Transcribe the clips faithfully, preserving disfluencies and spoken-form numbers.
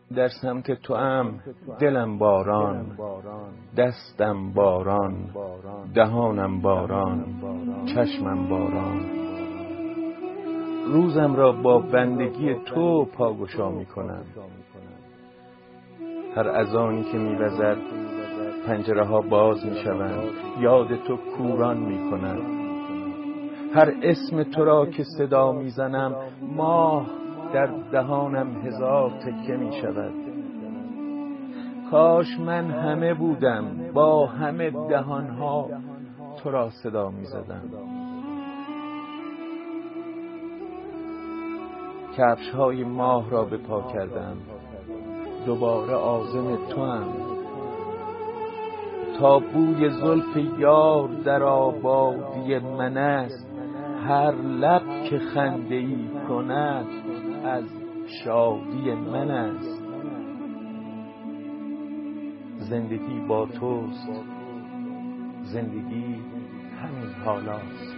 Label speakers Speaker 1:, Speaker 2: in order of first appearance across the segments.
Speaker 1: در سمت تو ام دلم باران، دستم باران، دهانم باران، چشمم باران. روزم را با بندگی تو پاگشا می کنم. هر اذانی که می وزد پنجره ها باز می شوند، یاد تو کوران می کنم. هر اسم تو را که صدا می زنم ماه در دهانم هزار تکه می شود. کاش من همه بودم با همه دهانها تو را صدا می زدم. کفش های ماه را به پا کردم، دوباره عازم تو ام. تا بوی زلف یار در آبادی من است، هر لب که خنده ای کند از شادی من است. زندگی با توست، زندگی همین حالاست.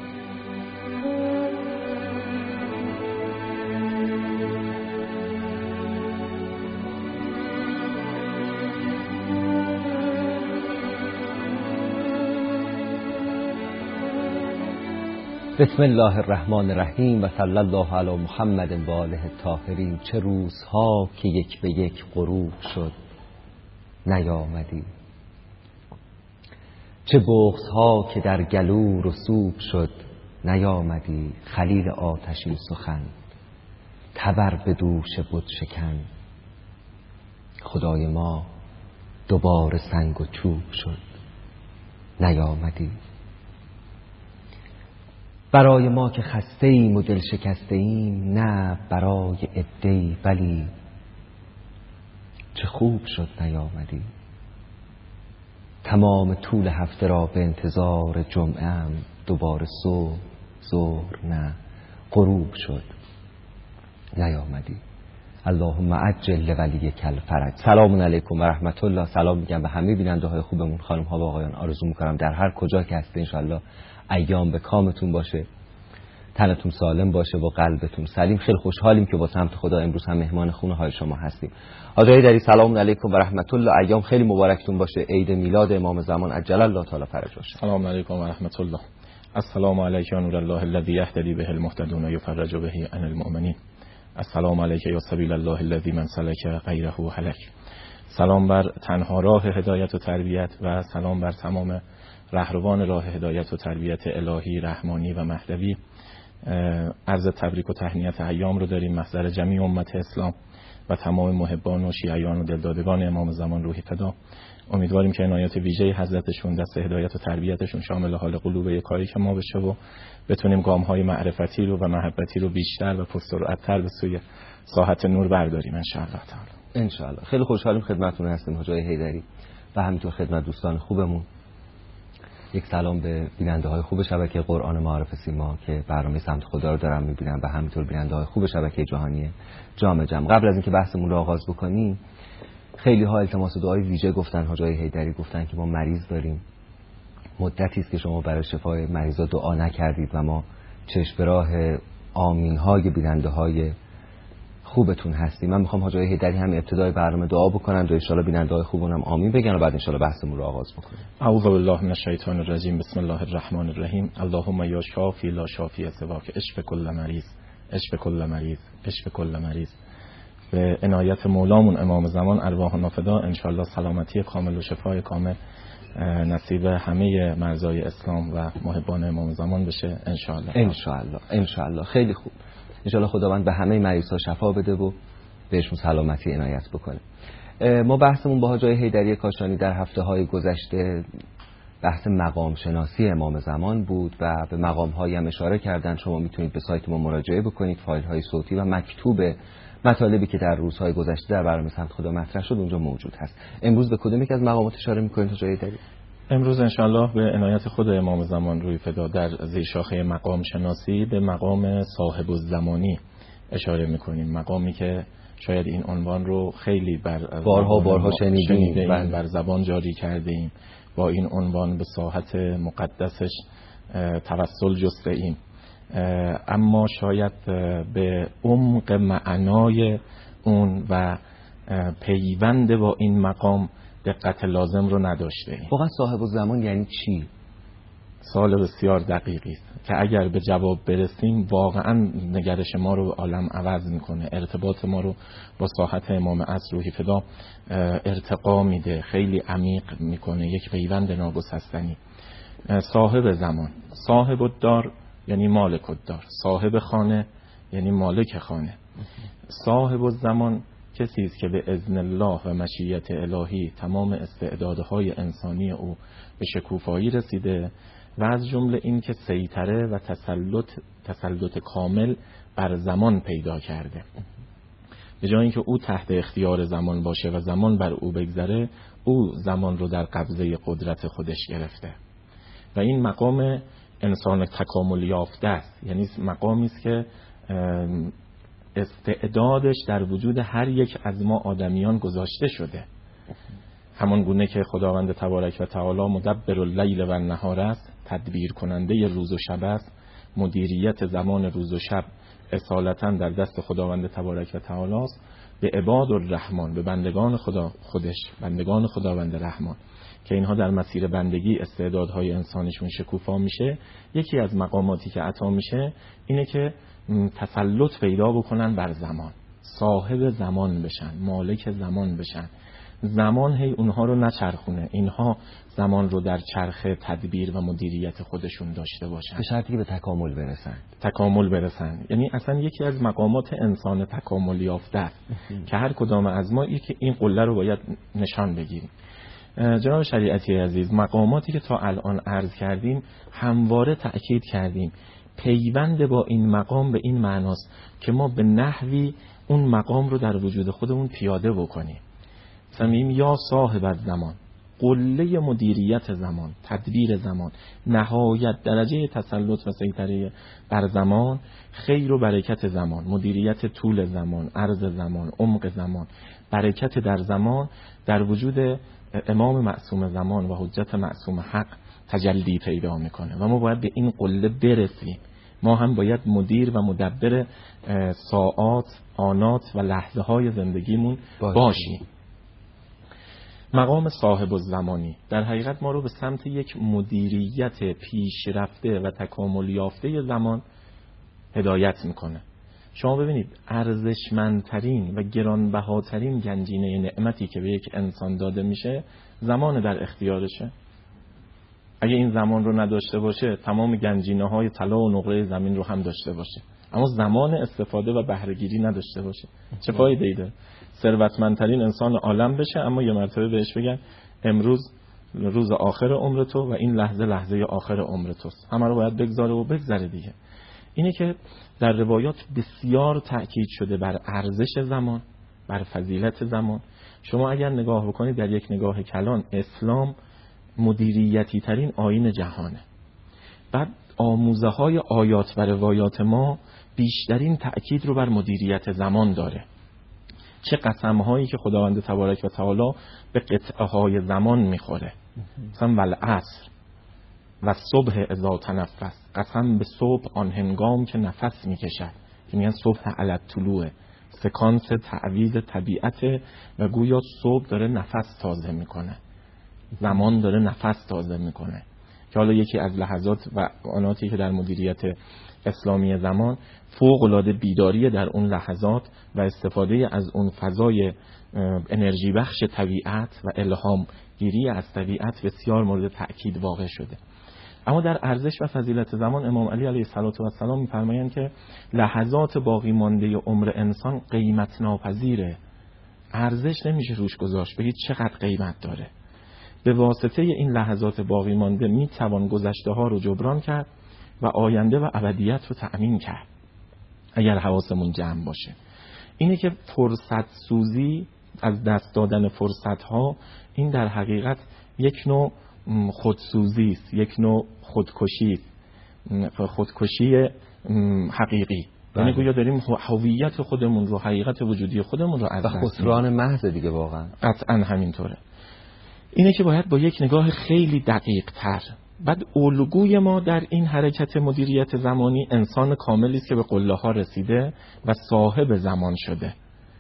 Speaker 2: بسم الله الرحمن الرحیم و صلی الله علی محمد و آله الطاهرین. چه روزها که یک به یک غروب شد نیامدی، چه بغضها که در گلو رسوب شد نیامدی. خلیل آتشین سخن تبر به دوش بت شکن، خدای ما دوباره سنگ و چوب شد نیامدی. برای ما که خسته ایم و دل شکسته ایم، نه برای عده‌ای ولی چه خوب شد نیامدی. تمام طول هفته را به انتظار جمعه ام، دوباره صبح ظهر نه غروب شد نیامدی. اللهم عجل لولیک الفرج. سلام علیکم و رحمت الله. سلام میگم به همه بیننده های خوبمون، خانم ها و آقایان. آرزو میکنم در هر کجا که هستید انشالله ایام به کامتون باشه، تنتون سالم باشه و قلبتون سلیم. خیلی خوشحالیم که با سمت خدا امروز هم مهمان خونه های شما هستیم. آقای دری سلام علیکم و رحمت الله. ایام خیلی مبارکتون باشه. عید میلاد امام زمان عجل الله تعالی فرج باشه.
Speaker 3: سلام علیکم و رحمت الله. السلام علیک یا نور الله الذی یهتدی به المهتدون و یفرج به عن المؤمنین. السلام علیک یا سبیل الله الذی من سلک غیره هلک. سلام بر تنها راه هدایت و تربیت و سلام بر تمام رهروان راه هدایت و تربیت الهی رحمانی و مهدوی. عرض تبریک و تهنیت ایام رو داریم محضر جمیع امت اسلام و تمام محبان و شیعیان و دلدادگان امام زمان روحی فدا. امیدواریم که عنایات ویژه حضرتشون دست هدایت و تربیتشون شامل حال قلوب یکایی که ما بشه و بتونیم گام‌های معرفتی رو و محبتی رو بیشتر و پرسرعت‌تر به سوی ساحت نور برداریم ان شاء الله تعالی.
Speaker 2: ان شاء الله. خیلی خوشحالیم خدمتتون هستیم حاجی حیدری و همینطور خدمت دوستان خوبمون. یک سلام به بیننده های خوب شبکه قرآن معارف سیما که برنامه سمت خدا رو دارن میبینن و همینطور بیننده های خوب شبکه جهانی جام جم. قبل از اینکه بحثمون رو آغاز بکنیم، خیلی ها التماس دعای ویژه گفتن. حاجی حیدری گفتن که ما مریض داریم، مدتی است که شما برای شفای مریضا دعا نکردید و ما چشم به راه آمین های بیننده های خوبتون هستیم. من میخوام حاجی حیدری هم ابتدای برنامه دعا بکنن و ان شاء الله بیننده‌های خوبونم آمین بگن و بعد ان شاء الله بحثمون رو آغاز بکنیم.
Speaker 3: اعوذ بالله من الشیطان الرجیم. بسم الله الرحمن الرحیم. اللهم یا شافی لا شافی سواک، اشف کل مریض، اشف کل مریض، اشف کل مریض. به عنایت مولامون امام زمان ارواح نافدا ان شاء الله سلامتی کامل و شفای کامل نصیب همه مرزای اسلام و محبان امام زمان بشه ان شاء الله.
Speaker 2: ان شاء الله. ان شاء الله. خیلی خوب. انشالله خداوند به همه مریض‌ها شفا بده و بهشون سلامتی عنایت بکنه. ما بحثمون با حاجی حیدری کاشانی در هفته‌های گذشته بحث مقام شناسی امام زمان بود و به مقام‌هایی هم اشاره کردن. شما میتونید به سایت ما مراجعه بکنید، فایل‌های صوتی و مکتوب مطالبی که در روزهای گذشته در برنامه سمت خدا مطرح شد اونجا موجود هست. امروز به کدوم یک از مقامات اشاره می‌کنید حاجی حیدری؟
Speaker 3: امروز انشاءالله به عنایت خود امام زمان روی فدا در زیر شاخه مقام شناسی به مقام صاحب الزمانی اشاره میکنیم. مقامی که شاید این عنوان رو خیلی بر
Speaker 2: بارها بارها شنیدیم،
Speaker 3: بر زبان جاری کرده ایم، با این عنوان به ساحت مقدسش توسل جسته ایم، اما شاید به عمق معنای اون و پیوند با این مقام دقت لازم رو نداشته ایم.
Speaker 2: واقعا صاحب الزمان یعنی چی؟
Speaker 3: سوال بسیار دقیقی است که اگر به جواب برسیم واقعا نگرش ما رو عالم عوض میکنه، ارتباط ما رو با ساحت امام عصر روحی فدا ارتقا میده، خیلی عمیق میکنه، یک پیوند ناگسستنی. صاحب زمان، صاحب الدار یعنی مالک الدار، صاحب خانه یعنی مالک خانه. صاحب الزمان کسی است که به اذن الله و مشیت الهی تمام استعدادهای انسانی او به شکوفایی رسیده و از جمله این که سیطره و تسلط تسلط کامل بر زمان پیدا کرده. به جای اینکه او تحت اختیار زمان باشه و زمان بر او بگذره، او زمان رو در قبضه قدرت خودش گرفته و این مقام انسان تکامل یافته است. یعنی مقامی است که استعدادش در وجود هر یک از ما آدمیان گذاشته شده. همان گونه که خداوند تبارک و تعالی مدبر اللیل و النهار است، تدبیر کننده روز و شب است، مدیریت زمان روز و شب اصالتا در دست خداوند تبارک و تعالی است. به عباد الرحمن، به بندگان خدا خودش، بندگان خداوند رحمان که اینها در مسیر بندگی استعدادهای انسانشون شکوفا میشه، یکی از مقاماتی که عطا میشه اینه که تسلط پیدا بکنن بر زمان، صاحب زمان بشن، مالک زمان بشن. زمان هی اونها رو نچرخونه، اینها زمان رو در چرخ تدبیر و مدیریت خودشون داشته باشن،
Speaker 2: به شرطی که به تکامل برسن.
Speaker 3: تکامل برسن یعنی اصلا یکی از مقامات انسان تکامل یافته است که هر کدام از ما یکی این قله رو باید نشان بگیریم. جناب شریعتی عزیز، مقاماتی که تا الان عرض کردیم همواره تأکید کردیم پیوند با این مقام به این معناست که ما به نحوی اون مقام رو در وجود خودمون پیاده بکنیم. سمیم یا صاحب الزمان، قله مدیریت زمان، تدبیر زمان، نهایت درجه تسلط و سیطره بر زمان، خیر و برکت زمان، مدیریت طول زمان، عرض زمان، عمق زمان، برکت در زمان در وجود امام معصوم زمان و حجت معصوم حق تجلی پیدا میکنه و ما باید به این قله برسیم. ما هم باید مدیر و مدبر ساعات، آنات و لحظه های زندگیمون باشیم. مقام صاحب الزمانی در حقیقت ما رو به سمت یک مدیریت پیشرفته و تکامل یافته زمان هدایت میکنه. شما ببینید ارزشمندترین و گرانبهاترین گنجینه نعمتی که به یک انسان داده میشه زمان در اختیارشه. اگه این زمان رو نداشته باشه تمام گنجینه های طلا و نقره زمین رو هم داشته باشه، اما زمان استفاده و بهره‌گیری نداشته باشه چه فایده ای داره؟ ثروتمندترین انسان عالم بشه اما یه مرتبه بهش بگن امروز روز آخر عمر تو و این لحظه لحظه آخر عمر توست، همه رو باید بگذاره و بگذره دیگه. اینه که در روایات بسیار تأکید شده بر ارزش زمان، بر فضیلت زمان. شما اگر نگاه بکنید در یک نگاه کلان، اسلام مدیریتی ترین آیین جهانه. بعد آموزه های آیات و روایات ما بیشترین تأکید رو بر مدیریت زمان داره. چه قسم هایی که خداوند تبارک و تعالی به قطعه های زمان میخوره، مثلا والعصر و صبح اذا تنفس، قسم به صبح آن هنگام که نفس میکشد، که میگن صبح علی طلوع، سکانس تعویض طبیعت و گویا صبح داره نفس تازه میکنه، زمان داره نفس تازه میکنه. که حالا یکی از لحظات و آناتی که در مدیریت اسلامی زمان فوق العاده بیداری در اون لحظات و استفاده از اون فضای انرژی بخش طبیعت و الهام گیری از طبیعت بسیار مورد تأکید واقع شده. اما در ارزش و فضیلت زمان امام علی علیه السلام می‌فرمایند که لحظات باقی مانده عمر انسان قیمت ناپذیره، ارزش نمیشه روش گذاشت، بگید چقدر قیمت داره. به واسطه این لحظات باقی مانده میتوان گذشته ها رو جبران کرد و آینده و ابدیت رو تأمین کرد اگر حواسمون جمع باشه. اینه که فرصت سوزی، از دست دادن فرصت ها، این در حقیقت یک نوع خودسوزی است، یک نوع خودکشی است، خودکشی حقیقی. یعنی گویا داریم هویت خودمون رو، حقیقت وجودی خودمون رو از دست میدیم.
Speaker 2: خسران محض دیگه واقعا.
Speaker 3: قطعا همینطوره. اینه که باید با یک نگاه خیلی دقیق تر، بعد الگوی ما در این حرکت مدیریت زمانی انسان کاملی است که به قله ها رسیده و صاحب زمان شده.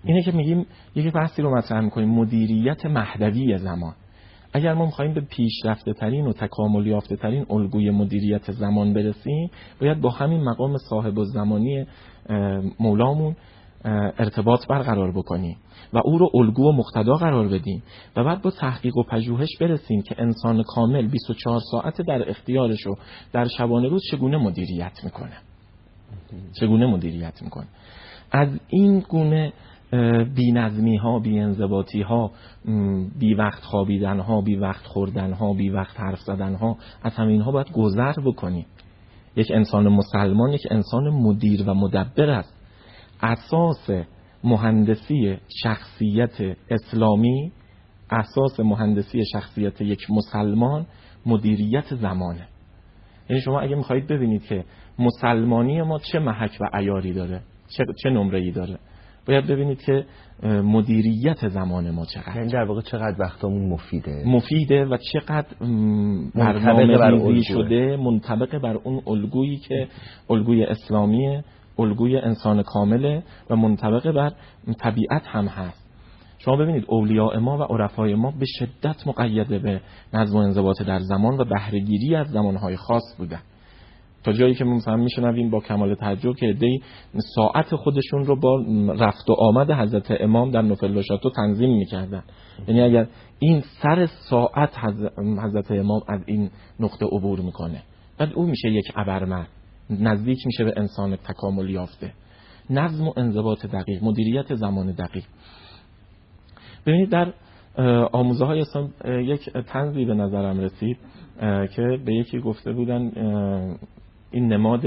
Speaker 3: اینه که میگیم یک بحثی رو مطرح میکنیم، مدیریت مهدوی زمان. اگر ما میخوایم به پیشرفته ترین و تکامل یافته ترین الگوی مدیریت زمان برسیم، باید با همین مقام صاحب الزمانی مولامون ارتباط برقرار بکنیم و او رو الگو و مقتدا قرار بدیم و بعد با تحقیق و پژوهش برسیم که انسان کامل بیست و چهار ساعت در اختیارش و در شبانه روز چگونه مدیریت میکنه چگونه مدیریت میکنه از این گونه بی نظمی ها، بی انضباطی ها، بی وقت خوابیدن ها، بی وقت خوردن ها، بی وقت حرف زدن ها، از همین ها باید گذر بکنیم. یک انسان مسلمان یک انسان مدیر و مدبر است. اساس مهندسی شخصیت اسلامی، اساس مهندسی شخصیت یک مسلمان مدیریت زمانه. یعنی شما اگه میخواهید ببینید که مسلمانی ما چه محک و عیاری داره، چه, چه نمره‌ای داره، باید ببینید که مدیریت زمان ما چقدر،
Speaker 2: یعنی در واقع چقدر وقتمون مفیده
Speaker 3: مفیده و چقدر برنامه‌ریزی شده منطبق بر اون الگویی که الگوی اسلامیه، الگوی انسان کامله و منطبق بر طبیعت هم هست. شما ببینید اولیاء ما و عرفای ما به شدت مقید به نظم و انضباط در زمان و بهره‌گیری از زمانهای خاص بودن، تا جایی که مثلا میشنویم با کمال تعجب که عده‌ای ساعت خودشون رو با رفت و آمد حضرت امام در نوفل و شاتو تنظیم میکردن. یعنی اگر این سر ساعت حضرت امام از این نقطه عبور میکنه، بعد او میشه یک ابرمرد، نزدیک میشه به انسان تکامل یافته. نظم و انضباط دقیق، مدیریت زمان دقیق. ببینید در آموزه های اسلام یک طنزی به نظرم رسید که به یکی گفته بودن این نماد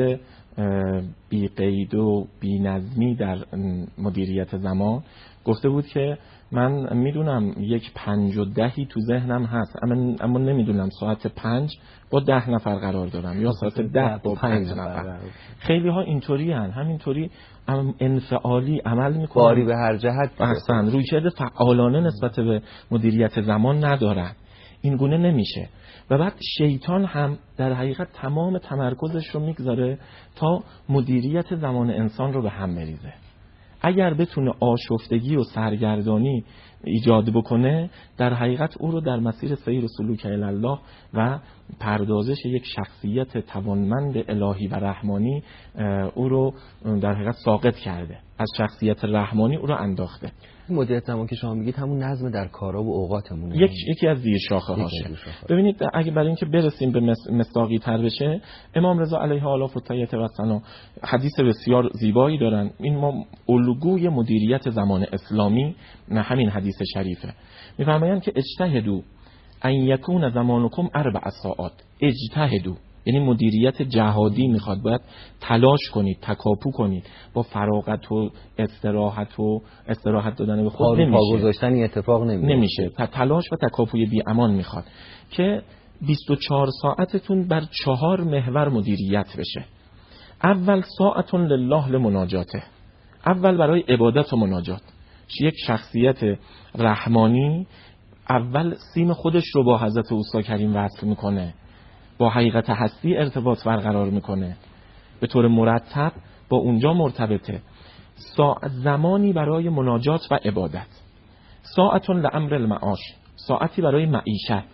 Speaker 3: بی قید و بی نظمی در مدیریت زمان، گفته بود که من میدونم یک پنج و دهی تو ذهنم هست، اما, اما نمیدونم ساعت پنج با ده نفر قرار دارم یا ساعت ده با پنج نفر. خیلی ها اینطوری هن، همینطوری انفعالی عمل میکنن،
Speaker 2: باری به هر جهت
Speaker 3: احسن رویکرد فعالانه نسبت به مدیریت زمان ندارن. این گونه نمیشه. و بعد شیطان هم در حقیقت تمام تمرکزش رو میگذاره تا مدیریت زمان انسان رو به هم بریزه. اگر بتونه آشفتگی و سرگردانی ایجاد بکنه، در حقیقت او رو در مسیر سیر سلوک الی الله و پردازش یک شخصیت توانمند الهی و رحمانی او رو در حقیقت ساقط کرده، از شخصیت رحمانی او رو انداخته.
Speaker 2: مدیریت زمان که شما میگید همون نظم در کارا و اوقاتمونه،
Speaker 3: یک یکی از زیر شاخه هاشه. ببینید اگه برای اینکه برسیم به مصداقی تر بشه، امام رضا علیه آلاف الطیبه و السلام حدیث بسیار زیبایی دارن. این ما الگوی مدیریت زمان اسلامی نه همین حدیث شریفه. میفرمایند که اجتهدوا ان یکون زمانکم اربع ساعات. اجتهدوا یعنی مدیریت جهادی میخواد، باید تلاش کنید، تکاپو کنید، با فراغت و استراحت و استراحت دادن به خود نمیشه،
Speaker 2: پا گذاشتن این اتفاق نمیشه.
Speaker 3: نمیشه. تلاش و تکاپوی بی امان میخواد که بیست و چهار ساعتتون بر چهار محور مدیریت بشه. اول ساعتون لله لمناجاته، اول برای عبادت و مناجات. یک شخصیت رحمانی اول سیم خودش رو با حضرت اوسی کریم وصل میکنه، با حقیقت هستی ارتباط برقرار میکنه، به طور مرتب با اونجا مرتبطه. ساعت زمانی برای مناجات و عبادت، ساعتون لامر المعاش، ساعتی برای معیشت،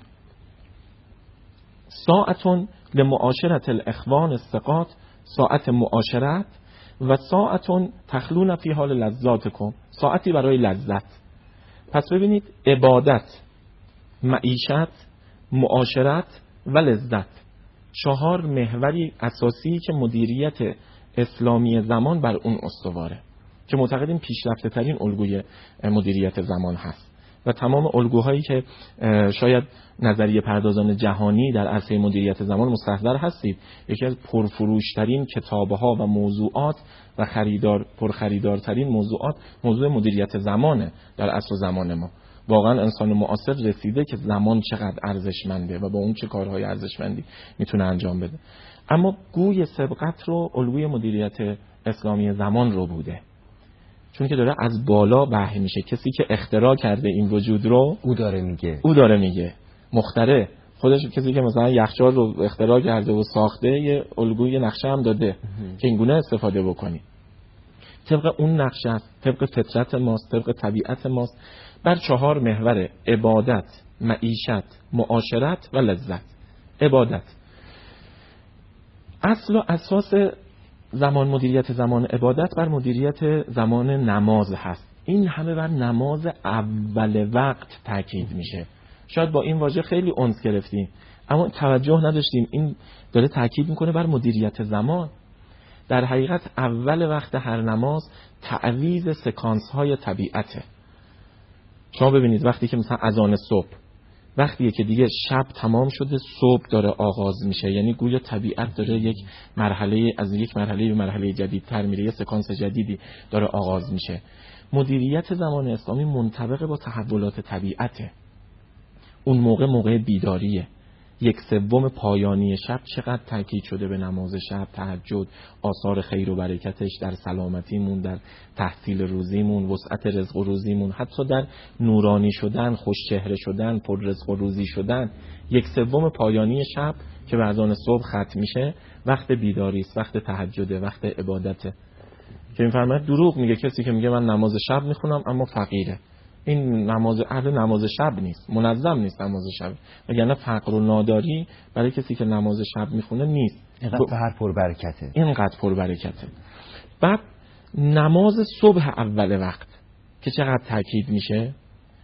Speaker 3: ساعتون لمعاشرت الاخوان الثقات، ساعت معاشرت، و ساعتون تخلون فی حال لذاتکم، ساعتی برای لذت. پس ببینید عبادت، معیشت، معاشرت و لذت، چهار محوری اساسی که مدیریت اسلامی زمان بر اون استواره، که معتقدیم پیشرفته ترین الگوی مدیریت زمان هست. و تمام الگوهایی که شاید نظریه پردازان جهانی در عرصه مدیریت زمان مستحضر هستید، یکی از پرفروشترین کتابها و موضوعات و خریدار پرخریدارترین موضوعات موضوع مدیریت زمانه در عصر زمان ما. واقعا انسان معاصر رسیده که زمان چقدر ارزشمنده و با اون چه کارهای ارزشمندی میتونه انجام بده. اما گوی سبقت رو الگوی مدیریت اسلامی زمان رو بوده، چون که داره از بالا وحی میشه. کسی که اختراع کرده این وجود رو
Speaker 2: او داره میگه
Speaker 3: او داره میگه مخترع خودش، کسی که مثلا یخچال رو اختراع کرده و ساخته، یه الگوی نقشه هم داده که اینگونه استفاده بکنی. طبق اون نقشه است، طبق فطرت ماست، طبق طبیعت ماست، بر چهار محور: عبادت، معیشت، معاشرت و لذت. عبادت اصل و اساس زمان، مدیریت زمان عبادت بر مدیریت زمان نماز هست. این همه بر نماز اول وقت تاکید میشه. شاید با این واژه خیلی انس گرفتیم اما توجه نداشتیم این داره تاکید میکنه بر مدیریت زمان. در حقیقت اول وقت هر نماز تعویض سکانس های طبیعته. شما ببینید وقتی که مثلا اذان صبح، وقتیه که دیگه شب تمام شده صبح داره آغاز میشه، یعنی گویا طبیعت داره یک مرحله از یک مرحله به مرحله جدیدتر میره، یه سکانس جدیدی داره آغاز میشه. مدیریت زمان اسلامی منطبق با تحولات طبیعته. اون موقع موقع بیداریه. یک سوم پایانی شب چقدر تاکید شده به نماز شب، تهجد، آثار خیر و برکتش در سلامتیمون، در تحصیل روزیمون، وسعت رزق و روزیمون، حتی در نورانی شدن، خوش چهره شدن، پر رزق و روزی شدن. یک سوم پایانی شب که به اذان صبح ختم میشه وقت بیداری است، وقت تهجده، وقت عبادته. که میفرماید دروغ میگه کسی که میگه من نماز شب میخونم اما فقیره. این نماز اهل نماز شب نیست، منظم نیست نماز شب، وگرنه فقر و ناداری برای کسی که نماز شب میخونه نیست.
Speaker 2: اینقدر هر پر برکته،
Speaker 3: اینقدر پر برکته. بعد نماز صبح اول وقت که چقدر تاکید میشه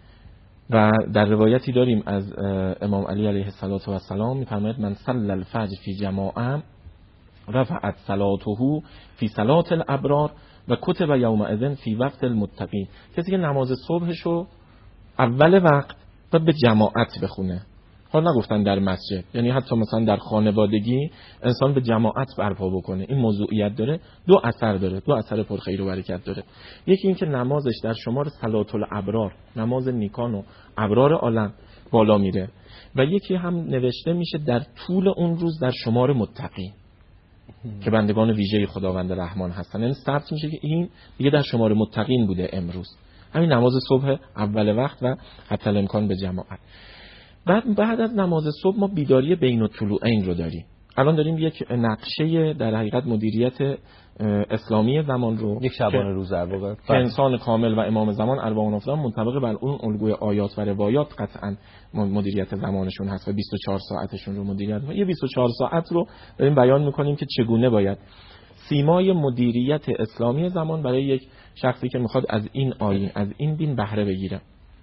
Speaker 3: و در روایتی داریم از امام علی علیه السلام میفرماید من صلی الفجر فی جماعه رفعت صلاته فی صلات الابرار و کتب یومئذ فی وقت المتقین. کسی که نماز صبحشو اول وقت و به جماعت بخونه، حالا نگفتن در مسجد، یعنی حتی مثلا در خانوادگی انسان به جماعت برپا بکنه، این موضوعیت داره، دو اثر داره، دو اثر پرخیر و برکت داره. یکی این که نمازش در شمار صلات الابرار، نماز نیکان و ابرار عالم بالا میره، و یکی هم نوشته میشه در طول اون روز در شمار متقین که بندگان ویژه خداوند رحمان هستن. این ثبت میشه که این دیگه در شمار متقین بوده امروز، همین نماز صبح اول وقت و حتی الامکان به جماعت. بعد بعد از نماز صبح ما بیداری بین الطلوعین رو داریم. الان داریم یک نقشه در حقیقت مدیریت اسلامی زمان رو،
Speaker 2: یک شبانه روز در واقع
Speaker 3: که انسان کامل و امام زمان اربعون افتاد منطبق بر اون الگوی آیات و روایات قطعا مدیریت زمانشون هست و بیست و چهار ساعتشون رو مدیریت. یه بیست و چهار ساعت رو داریم بیان میکنیم که چگونه باید سیمای مدیریت اسلامی زمان برای یک شخصی که میخواد از این آیین، از این دین بهره بگیره.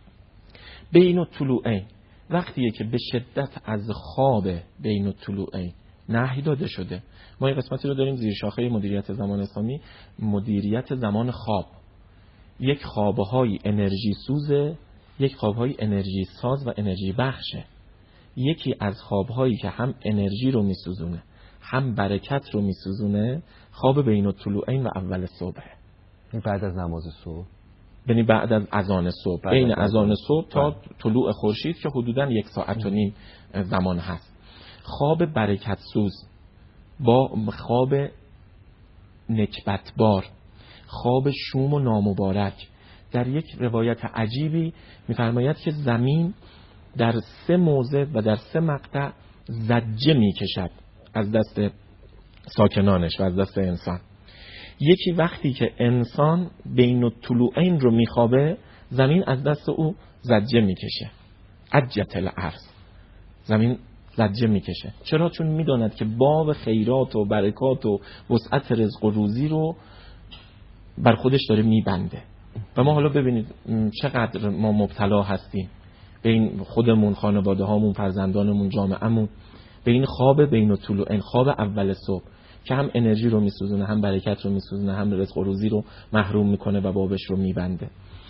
Speaker 3: بین الطلوعین وقتیه که به شدت از خواب بین الطلوعین نهی داده شده. ما این قسمتی رو داریم زیر شاخه مدیریت زمان اسلامی، مدیریت زمان خواب. یک خوابهای انرژی سوزه، یک خوابهای انرژی ساز و انرژی بخشه. یکی از خوابهایی که هم انرژی رو میسوزونه هم برکت رو میسوزونه خواب بین الطلوعین و اول صبح،
Speaker 2: بعد از نماز صبح،
Speaker 3: یعنی بعد از اذان صبح، بین اذان صبح تا طلوع خورشید که حدوداً یک ساعت و نیم زمان هست. خواب برکت سوز با خواب نکبتبار، خواب شوم و نامبارک. در یک روایت عجیبی میفرماید که زمین در سه موضع و در سه مقطع زجه میکشد از دست ساکنانش و از دست انسان. یکی وقتی که انسان بین الطلوعین رو میخوابه، زمین از دست او زجه میکشه، عجت الارض، زمین زجه میکشه. چرا؟ چون میداند که باب خیرات و برکات و وسعت رزق و روزی رو بر خودش داره میبنده. و ما حالا ببینید چقدر ما مبتلا هستیم، بین خودمون، خانواده هامون، فرزندانمون، جامعهمون، به این خواب بین الطلوعین، خواب اول صبح که هم انرژی رو میسوزونه، هم برکت رو میسوزونه، هم رزق و روزی رو محروم میکنه و بابش رو میبنده.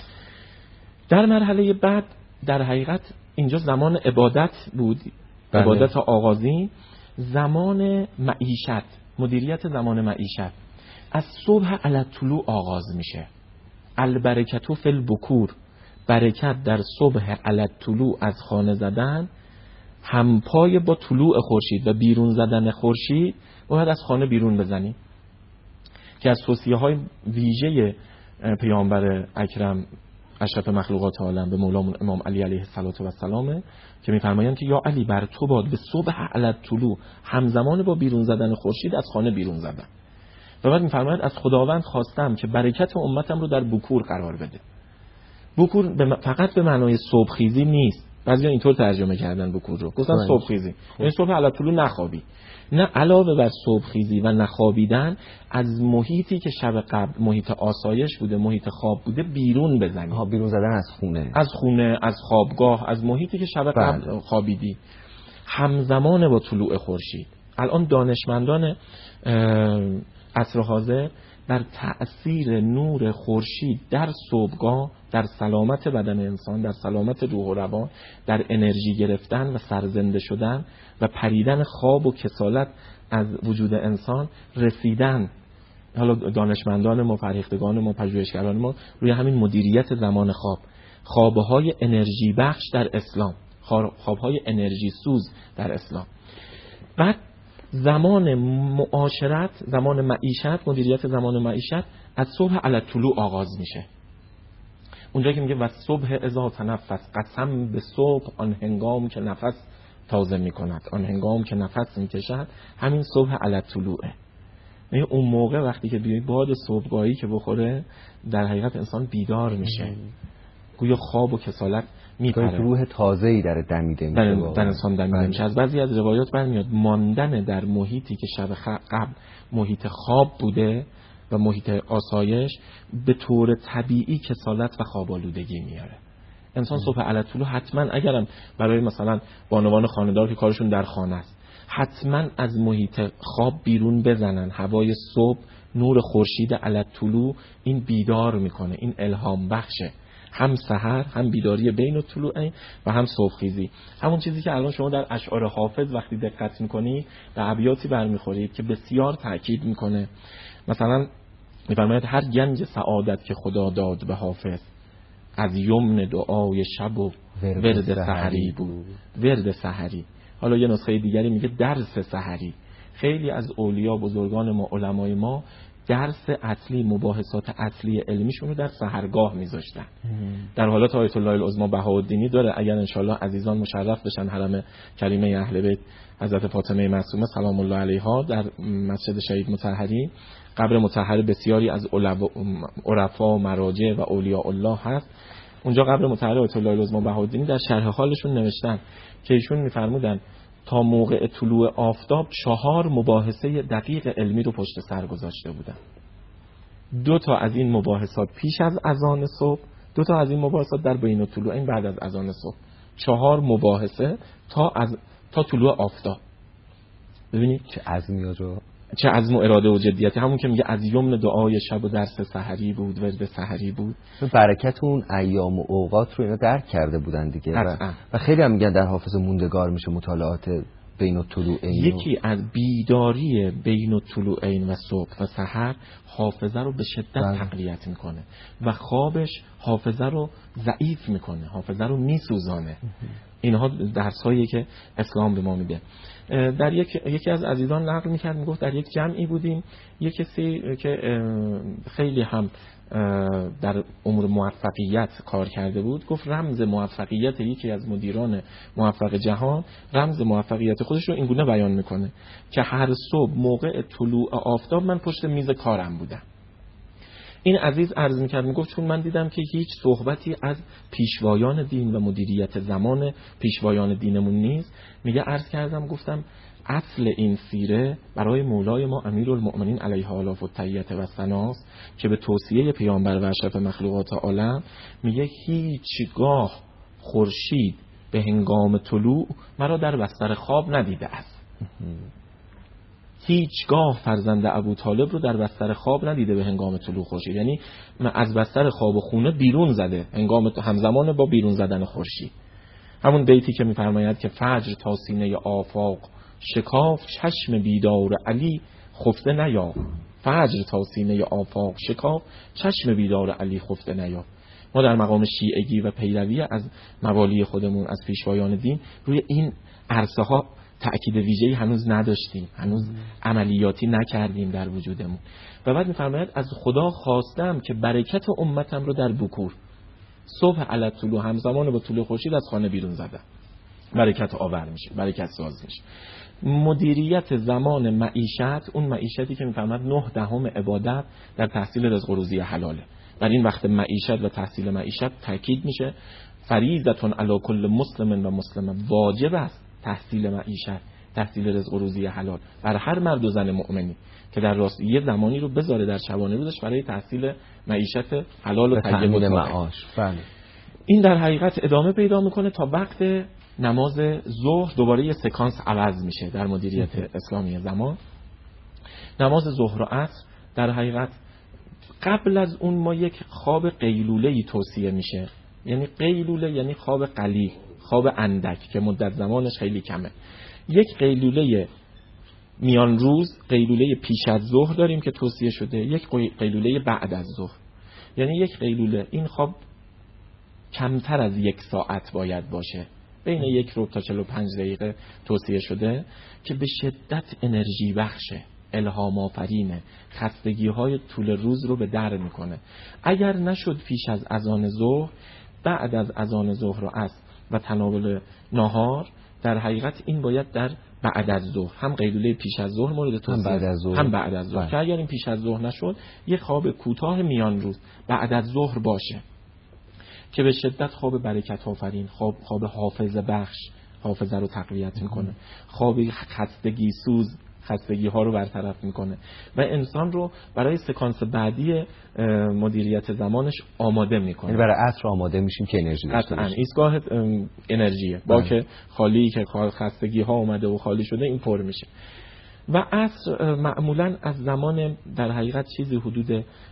Speaker 3: در مرحله بعد در حقیقت اینجا زمان عبادت بود، بله. عبادت آغازین، زمان معیشت، مدیریت زمان معیشت از صبح علی الطلوع آغاز میشه. البرکتو فی البکور، برکت در صبح علی الطلوع، از خانه زدن همپای با طلوع خورشید و بیرون زدن خورشید باید از خانه بیرون بزنی، که از توصیه های ویژه پیامبر اکرم اشرف مخلوقات عالم به مولامون امام علی علیه السلام که میفرمایند که یا علی بر تو باد به صبح علی الطلوع، همزمان با بیرون زدن خورشید از خانه بیرون زدن. و بعد میفرماید از خداوند خواستم که برکت امتم رو در بکور قرار بده. بکور فقط به معنای صبحخیزی نیست. بعضیا اینطور ترجمه کردن بکور رو، گفتن صبحخیزی یعنی صبح علی طلوع نخوابی. نه، علاوه بر صبحخیزی و نخوابیدن، از محیطی که شب قبل محیط آسایش بوده، محیط خواب بوده، بیرون بزنی.
Speaker 2: ها، بیرون زدن از خونه،
Speaker 3: از خونه، از خوابگاه، از محیطی که شب قبل بله. خوابیدی، همزمان با طلوع خورشید. الان دانشمندان عصر حاضر بر تأثیر نور خورشید در صبحگاه، در سلامت بدن انسان، در سلامت روح و روان، در انرژی گرفتن و سرزنده شدن و پریدن خواب و کسالت از وجود انسان رسیدن. حالا دانشمندان ما، فرهیختگان ما، پژوهشگران ما روی همین مدیریت زمان خواب، خوابهای انرژی بخش در اسلام، خوابهای انرژی سوز در اسلام. بعد زمان معاشرت، زمان معیشت، مدیریت زمان معیشت از صبح علی طلوع آغاز میشه. اونجا که میگه و صبح اذا تنفس، قسم به صبح آن هنگام که نفس تازه میکند، آن هنگام که نفس میکشد، همین صبح علی طلوعه. میگه اون موقع وقتی که بیای باد صبحگاهی که بخوره، در حقیقت انسان بیدار میشه، گویا خواب و کسالت میپره،
Speaker 2: روح تازه‌ای در دمیده میشه،
Speaker 3: در, در انسان دمیده میشه. از بعضی از روایات برمیاد ماندن در محیطی که شب قبل محیط خواب بوده و محیط آسایش به طور طبیعی کسالت و خواب آلودگی میاره. انسان صبح علی طلوع حتما، اگرم برای مثلا بانوان خانه‌دار که کارشون در خانه است، حتما از محیط خواب بیرون بزنن. هوای صبح، نور خورشید علی طلوع این بیدار میکنه، این الهام بخشه، هم سحر، هم بیداری بین الطلوعین و هم صبحخیزی. همون چیزی که الان شما در اشعار حافظ وقتی دقت میکنید به ابیاتی برمیخورید که بسیار تاکید میکنه. مثلا میفرماید هر گنج سعادت که خدا داد به حافظ، از یمن دعای شب و ورد سحری بود. ورد سحری. حالا یه نسخه دیگری میگه درس سحری. خیلی از اولیا بزرگان ما، علمای ما، درس اصلی، مباحثات اصلی علمیشون رو در سحرگاه میذاشتن. در حالات آیت الله العظمی بهاءالدینی داره، اگر انشالله عزیزان مشرف بشن حرم کریمه اهل بیت حضرت فاطمه معصومه سلام الله علیها در مسجد شهید مطهری، قبر مطهر بسیاری از عرفا و مراجع و اولیاء الله هست. اونجا قبر مطهر آیت الله العظمی بهاءالدینی در شرح حالشون نوشتن که ایشون میفرمودن تا موقع طلوع آفتاب چهار مباحثه دقیق علمی رو پشت سر گذاشته بودن. دو تا از این مباحثات پیش از اذان صبح، دو تا از این مباحثات در بین الطلوعین بعد از اذان صبح. چهار مباحثه تا از تا طلوع آفتاب. ببینید
Speaker 2: چه عزمی رو،
Speaker 3: چه عزم و اراده و جدیتی. همون که میگه از یمن دعای شب و درس سحری بود، ورد سحری بود.
Speaker 2: برکت اون ایام و اوقات رو اینا درک کرده بودن دیگه و, و خیلی هم میگن در حافظه موندگار میشه مطالعات بین الطلوعین.
Speaker 3: یکی از بیداری بین الطلوعین و صبح و سحر حافظه رو به شدت تقویت میکنه و خوابش حافظه رو ضعیف میکنه، حافظه رو میسوزانه. اینها درسایی که اسلام به ما میده. در یک یکی از عزیزان نقل میکرد، میگفت در یک جمعی بودیم، یک کسی که خیلی هم در امور موفقیت کار کرده بود، گفت رمز موفقیت یکی از مدیران موفق جهان، رمز موفقیت خودش رو اینگونه بیان میکنه که هر صبح موقع طلوع آفتاب من پشت میز کارم بودم. این عزیز عرض میکرد، میگفت چون من دیدم که هیچ صحبتی از پیشوایان دین و مدیریت زمان پیشوایان دینمون نیست، میگه عرض کردم گفتم اصل این سیره برای مولای ما امیرالمؤمنین علیه آلاف و طیت و سناست که به توصیه پیامبر و اشرف مخلوقات عالم میگه هیچگاه خورشید به هنگام طلوع مرا در بستر خواب ندیده است. هیچگاه فرزند ابو طالب رو در بستر خواب ندیده به هنگام طلوع خورشید، یعنی از بستر خواب و خونه بیرون زده هنگام همزمان با بیرون زدن خورشید. همون بیتی که میفرماید که فجر تا سینه آفاق شکاف، چشم بیدار علی خفته نیافت. فجر تا سینه آفاق شکاف، چشم بیدار علی خفته نیافت. ما در مقام شیعگی و پیروی از موالی خودمون از پیشوایان دین روی این عرصه ها تأکید ویژه‌ای هنوز نداشتیم، هنوز عملیاتی نکردیم در وجودمون. و بعد می‌فرماید از خدا خواستم که برکت امتم رو در بکور، صبح علی طلوع، همزمان با طلوع خورشید از خانه بیرون زدم. برکت آور میشه، برکت ساز میشه. مدیریت زمان معیشت، اون معیشتی که میفهمد نه دهم عبادت در تحصیل رزق و روزی حلاله. در این وقت معیشت و تحصیل معیشت تاکید میشه فریضتون علی کل مسلم و مسلمه، واجب است تحصیل معیشت، تحصیل رزق و روزی حلال بر هر مرد و زن مؤمنی که در راست یه زمانی رو بذاره در شبانه روزش برای تحصیل معیشت حلال و تأمین
Speaker 2: معاش. بله.
Speaker 3: این در حقیقت ادامه پیدا میکنه تا وقت نماز ظهر. دوباره یه سکانس عوض میشه در مدیریت اسلامی زمان. نماز ظهر و عصر در حقیقت قبل از اون ما یک خواب قیلوله‌ای توصیه میشه. یعنی قیلوله یعنی خواب قلیل، خواب اندک که مدت زمانش خیلی کمه. یک قیلوله میان روز، قیلوله پیش از ظهر داریم که توصیه شده، یک قیلوله بعد از ظهر. یعنی یک قیلوله، این خواب کمتر از یک ساعت باید باشه، بین یک ربع تا چهل و پنج دقیقه توصیه شده که به شدت انرژی بخشه، الهام آفرینه، خستگی های طول روز رو به در میکنه. اگر نشد پیش از اذان ظهر، بعد از اذان ظهر و عصر و تناول نهار، در حقیقت این باید در بعد از ظهر، هم قیلوله پیش از ظهر مورد توصیه، هم بعد از ظهر، هم بعد از ظهر. که اگر این پیش از ظهر نشد، یک خواب کوتاه میان روز بعد از ظهر باشه که به شدت خواب برکت آفرین، خواب خواب حافظه بخش، حافظه رو تقویت میکنه، خواب خستگی سوز، خستگی ها رو برطرف میکنه و انسان رو برای سکانس بعدی مدیریت زمانش آماده میکنه.
Speaker 2: یعنی برای عصر آماده میشیم که انرژی داشته باشیم.
Speaker 3: ایستگاه انرژیه، با که خالی که خستگی ها اومده و خالی شده این پر میشه. و عصر معمولا از زمان در حقیقت چیزی حدود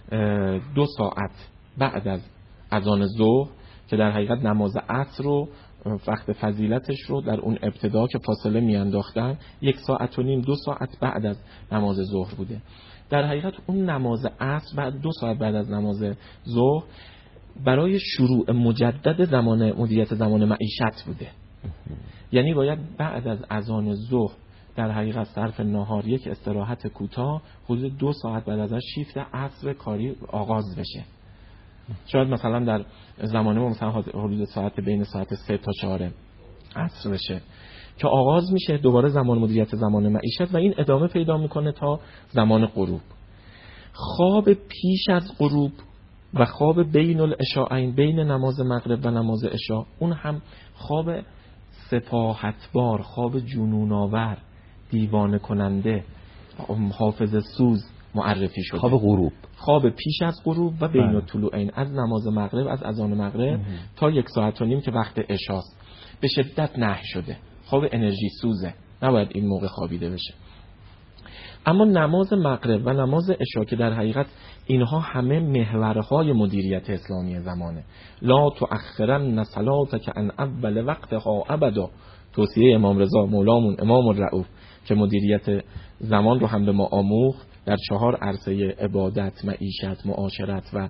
Speaker 3: دو ساعت بعد از اذان ظهر که در حقیقت نماز عصر رو وقت فضیلتش رو در اون ابتدا که فاصله میانداختن یک ساعت و نیم دو ساعت بعد از نماز ظهر بوده. در حقیقت اون نماز عصر بعد دو ساعت بعد از نماز ظهر برای شروع مجدد زمان مدیریت زمان معیشت بوده. یعنی باید بعد از اذان ظهر در حقیقت صرف نهار یک استراحت کوتاه حدود دو ساعت بعد ازش شیفت عصر کاری آغاز بشه. شاید مثلا در زمان ما مثلا حدود ساعت بین ساعت سه تا چهار عصر بشه که آغاز میشه دوباره زمان مدیریت زمان معیشت و این ادامه پیدا میکنه تا زمان غروب. خواب پیش از غروب و خواب بین العشاءین، بین نماز مغرب و نماز عشاء، اون هم خواب سفاحتبار، خواب جنون‌آور، دیوانه کننده، حافظه سوز معرفی شده.
Speaker 2: خواب غروب،
Speaker 3: خواب پیش از غروب و بین الطلوعین، از نماز مغرب، از اذان مغرب مهم. تا یک ساعت و نیم که وقت عشاست، به شدت نهی شده. خواب انرژی سوزه، نباید این موقع خوابیده بشه. اما نماز مغرب و نماز عشا که در حقیقت اینها همه محورهای مدیریت اسلامی زمانه. لا تؤخرن صلاتک عن اول وقتها ابدا، توصیه امام رضا مولامون امام الرؤوف که مدیریت زمان رو هم به ما آموخت در چهار عرصه عبادت، معیشت، معاشرت و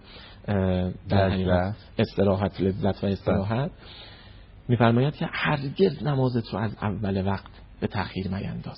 Speaker 3: در حقیقت استراحت، لذت و استراحت، میفرماید که هرگز نمازت رو از اول وقت به تأخیر مینداز.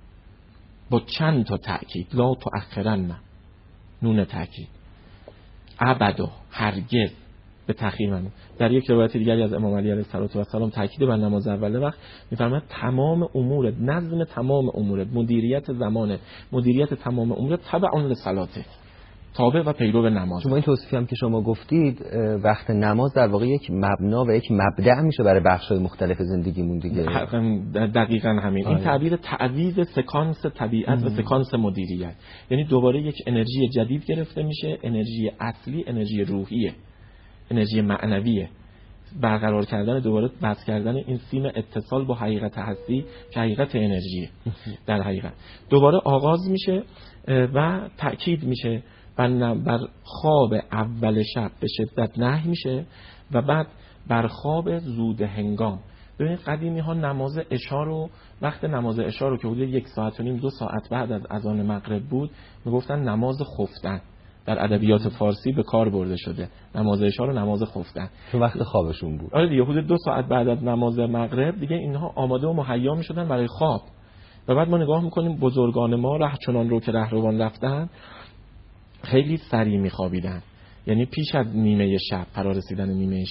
Speaker 3: با چند تا تأکید، لا تؤخرن، نون تأکید، ابدا، هرگز به تأخیر من. در یک روایت دیگری از امام علی علیه السلام تأکید بر نماز اول وقت میفرماید تمام امور، نظم تمام امور، مدیریت زمان، مدیریت تمام امور تبع لصلاته، تابع و پیرو نماز.
Speaker 2: شما این توصیفی هم که شما گفتید وقت نماز در واقع یک مبنا و یک مبدأ میشه برای بخش‌های مختلف زندگیمون دیگه.
Speaker 3: دقیقاً همین. آه. این تعبیر تعویض سکانس طبیعت و سکانس مدیریت، یعنی دوباره یک انرژی جدید گرفته میشه، انرژی اصلی انرژی روحیه، انرژی معنویه، برقرار کردن دوباره بحث کردن این سیم اتصال با حقیقت هستی که حقیقت انرژیه. در حقیقت دوباره آغاز میشه و تأکید میشه بر خواب اول شب به شدت نهی میشه و بعد بر خواب زود هنگام. ببینید قدیمی ها نماز عشا رو، وقت نماز عشا رو که حدود یک ساعت و نیم دو ساعت بعد از اذان مغرب بود میگفتن نماز خفتن. در ادبیات فارسی به کار برده شده نماز عشا رو نماز خفتن،
Speaker 2: تو وقت خوابشون بود.
Speaker 3: آره دیگه، حدود دو ساعت بعد از نماز مغرب دیگه اینها آماده و مهیا میشدن برای خواب. و بعد ما نگاه میکنیم بزرگان ما ره چنان رو که رهروان رفتن خیلی سریع میخوابیدن، یعنی پیش از نیمه شب، فرا رسیدن نیمه شب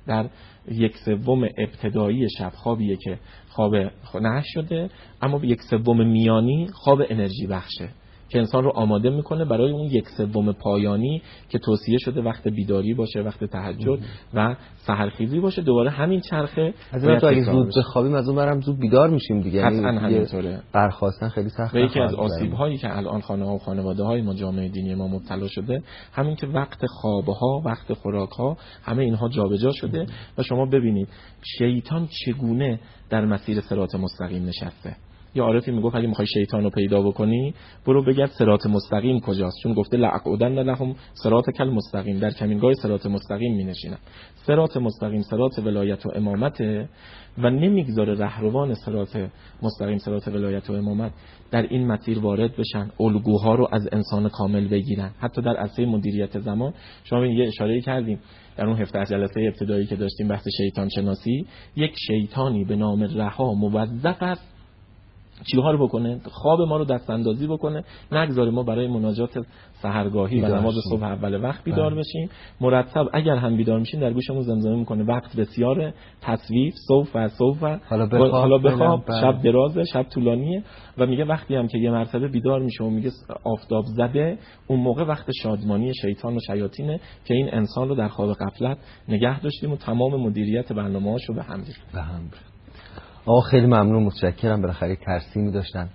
Speaker 3: در یک سوم ابتدایی شب خوابیه که خواب نعش شده، اما یک سوم میانی خواب انرژی بخشه که انسان رو آماده میکنه برای اون یک سوم پایانی که توصیه شده وقت بیداری باشه، وقت تهجد و سحرخیزی باشه. دوباره همین چرخه
Speaker 2: از اون تو اگه زود بخوابیم از اون برم زود بیدار میشیم دیگه،
Speaker 3: قطعاً همینطوره.
Speaker 2: برخاستن خیلی سخته.
Speaker 3: یکی از آسیب هایی که الان خانه ها و خانواده های ما، جامعه دینی ما مبتلا شده همین که وقت خواب ها، وقت خوراک ها، همه اینها جابجا شده. و شما ببینید شیطان چگونه در مسیر صراط مستقیم نشسته. یا عارفی میگفت اگه میخوای شیطان رو پیدا بکنی برو بگرد صراط مستقیم کجاست، چون گفته لأقعدن لهم صراطک المستقیم، در کمینگاه صراط مستقیم مینشینم. صراط مستقیم صراط ولایت و امامت و نمیگذاره رهروان صراط مستقیم صراط ولایت و امامت در این مسیر وارد بشن، الگوها رو از انسان کامل بگیرن. حتی در عرصه مدیریت زمان شما یه اشاره کردیم در اون هفده جلسه ابتدایی که داشتیم بحث شیطان شناسی، یک شیطانی به نام رها موظف است چیکار رو بکنه؟ خواب ما رو دست اندازی بکنه، نگذاره ما برای مناجات سحرگاهی و نماز صبح اول وقت بیدار بشیم. مرتب اگر هم بیدار میشیم در گوشمون زمزمه میکنه وقت بسیاره، تصویف، سوف و سوف،
Speaker 2: حالا بخواب,
Speaker 3: حالا بخواب. شب درازه، شب طولانیه. و میگه وقتی هم که یه مرتبه بیدار میشه و میگه آفتاب زده، اون موقع وقت شادمانی شیطان و شیاطینه که این انسان رو در خواب غفلت نگه داشتیم و تمام مدیریت برنامه‌هاشو به هم ریخت.
Speaker 2: به هم آقا خیلی ممنون، متشکرم. بالاخره ترسیمی داشتن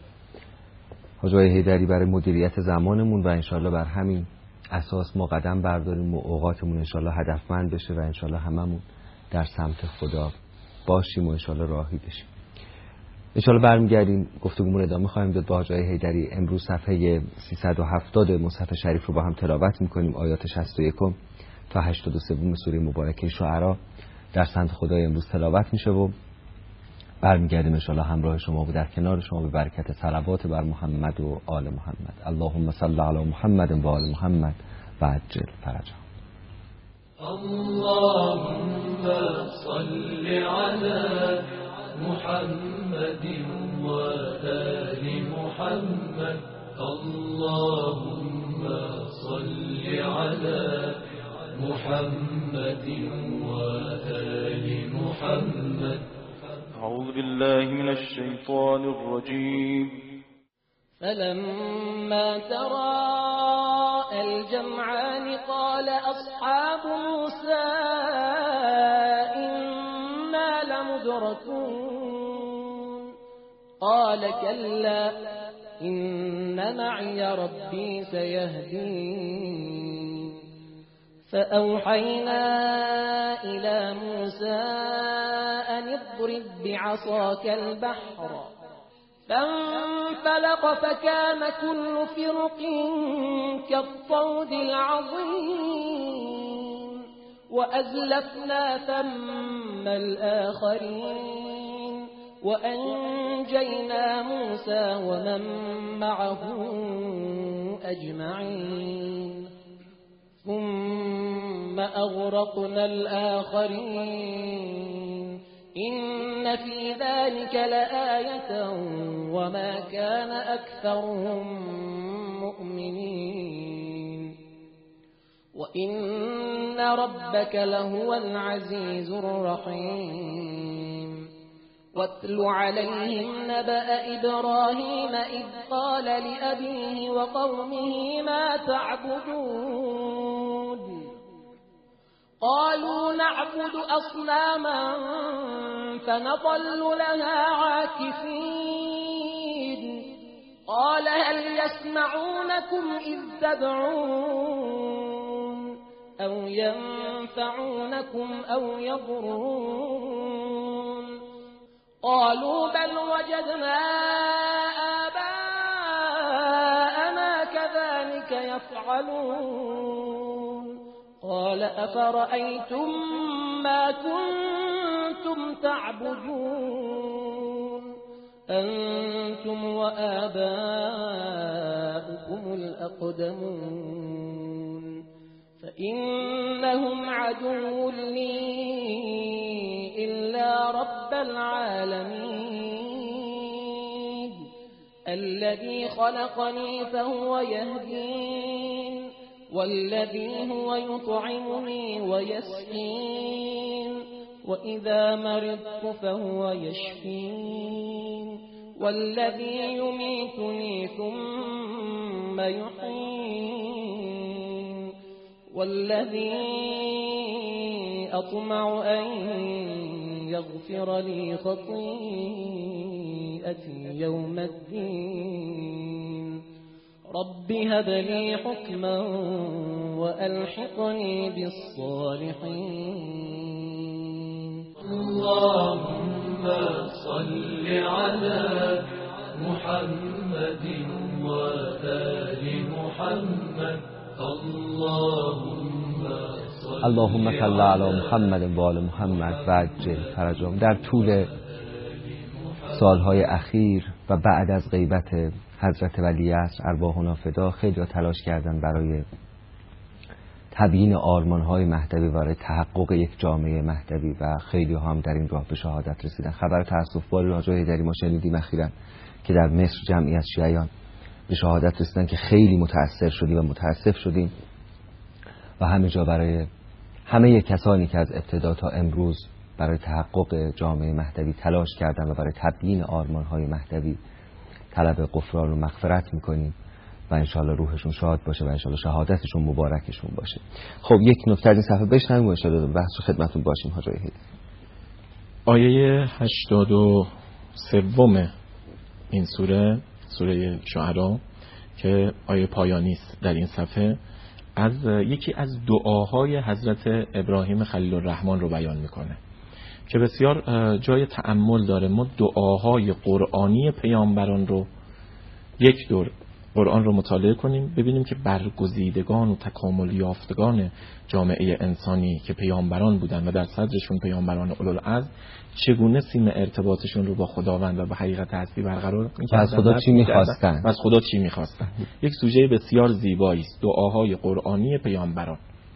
Speaker 2: حاج آقای حیدری برای مدیریت زمانمون و انشالله بر همین اساس ما قدم برداریم و اوقاتمون انشالله هدفمند بشه و انشالله هممون در سمت خدا باشیم و انشالله راهی بشیم. انشالله برمیگردیم گفتگومون ادامه خواهیم داد با حاج آقای حیدری. امروز صفحه سیصد و هفتاد مصحف شریف رو با هم تلاوت میکنیم، آیات شصت و یک تا هشتاد و سه سوره مبارکه شعرا در سمت خدای امروز تلاوت میشه و برمیگردیم انشاءالله همراه شما و در کنار شما به برکت صلوات بر محمد و آل محمد. اللهم صل علی محمد و آل محمد و عجل فرجهم.
Speaker 4: اللهم صل علی محمد و آل محمد. اللهم صل علی محمد و آل محمد.
Speaker 5: أعوذ بالله من الشيطان الرجيم.
Speaker 6: فلما تراءى الجمعان قال أصحاب موسى إنا لمدركون قال كلا إن معي ربي سيهدين فأوحينا إلى موسى أن اضرب بعصاك البحر فانفلق فكان كل فرق كالطود العظيم وأزلفنا ثم الآخرين وأنجينا موسى ومن معه أجمعين ثم أغرقنا الآخرين إن في ذلك لآية وما كان أكثرهم مؤمنين وإن ربك لهو العزيز الرحيم واتل عليهم نبأ إبراهيم إذ قال لأبيه وقومه ما تعبدون قالوا نعبد أصناما فنظل لها عاكفين قال هل يسمعونكم إذ تدعون أو ينفعونكم أو يضرون قالوا بل وجدنا آباءنا كذلك يفعلون قال أفرأيتم ما كنتم تعبدون أنتم وآباؤكم الأقدمون فإنهم عدو لي إلا رب العالمين الذي خلقني فهو يهدين والذي هو يطعمني ويسقين وإذا مرضت فهو يشفين والذي يميتني ثم يحيين والذي أطمع أن يغفر لي خطيئتي يوم الدين رب هب لي حكما وألحقني بالصالحين.
Speaker 4: اللهم صل على محمد وآل محمد. اللهم صل
Speaker 2: اللهم صل علی محمد و آل محمد و عجل فرجهم. در طول سالهای اخیر و بعد از غیبت حضرت ولیعصر ارواحنا فدا خیلی تلاش کردن برای تبیین آرمان‌های مهدوی و برای تحقق یک جامعه مهدوی و خیلی هم در این راه به شهادت رسیدن. خبر تأسف‌باری را حاج حیدری ما شنیدیم اخیراً که در مصر جمعی از شیعیان به شهادت رسیدن که خیلی متأثر شدیم و متأسف شدیم و همه جا برای همه کسانی که از ابتدا تا امروز برای تحقق جامعه مهدوی تلاش کردن و برای تبیین آرمان‌های مهدوی طلب غفران و مغفرت میکنیم و انشالله روحشون شاد باشه و انشالله شهادتشون مبارکشون باشه. خب یک نکته از این صفحه بشنویم و انشالله بحث رو خدمتتون باشیم. حاج حیدری
Speaker 3: آیه هشتاد و سوم این سوره، سوره شعرا که آیه پایانی است در این صفحه، از یکی از دعاهای حضرت ابراهیم خلیل الرحمن رو بیان میکنه که بسیار جای تأمل داره. ما دعاهای قرآنی پیامبران رو یک دور قرآن رو مطالعه کنیم، ببینیم که برگزیدگان و تکامل یافتگان جامعه انسانی که پیامبران بودن و در صدرشون پیامبران اولوالعزم چگونه سیم ارتباطشون رو با خداوند و با حقیقت هستی برقرار می‌کردن،
Speaker 2: از خدا چی می‌خواستن،
Speaker 3: از خدا چی می‌خواستن. یک سوژه بسیار زیبایی است دعاهای قرآنی پیامبران.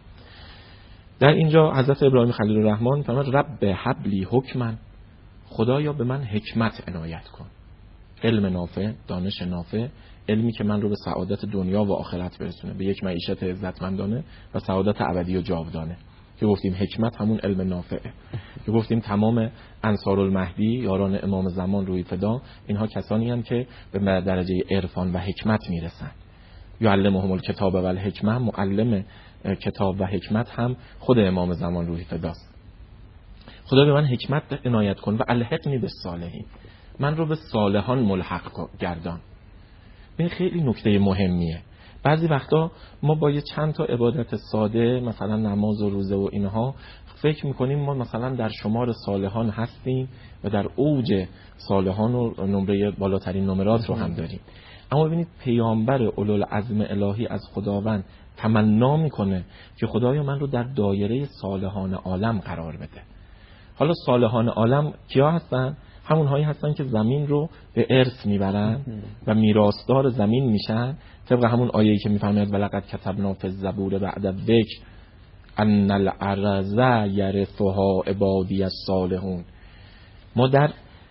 Speaker 3: در اینجا حضرت ابراهیم خلیل الرحمن فرمود رب حبلی حکما، خدایا به من حکمت عنایت کن، علم نافع، دانش نافع، علمی که من رو به سعادت دنیا و آخرت برسونه، به یک معیشت عزتمندانه و سعادت ابدی و جاودانه. که گفتیم حکمت همون علم نافعه. که گفتیم تمام انصار المهدی، یاران امام زمان روی فدا، اینها کسانی هستند که به درجه عرفان و حکمت میرسن. یعلمهم الکتاب و الحکمه، معلم کتاب و حکمت هم خود امام زمان روی فداست. خدا به من حکمت عنایت کن و الحقنی بالصالحین، من رو به صالحان ملحق گردان. این خیلی نکته مهمیه. بعضی وقتا ما با یه چند تا عبادت ساده، مثلا نماز و روزه و اینها، فکر میکنیم ما مثلا در شمار صالحان هستیم و در اوج صالحان و نمره بالاترین نمرات رو هم داریم. اما ببینید پیامبر اولوالعزم الهی از خداوند تمنا میکنه که خدایا من رو در دایره صالحان عالم قرار بده. حالا صالحان عالم کیا هستن؟ همون هایی هستن که زمین رو به ارث میبرن و میراثدار زمین میشن، طبق همون آیه‌ای که میفرماید ولقد کتبنا فی الزبور بعد الذکر ان الارض یرثها عبادی الصالحون. ما در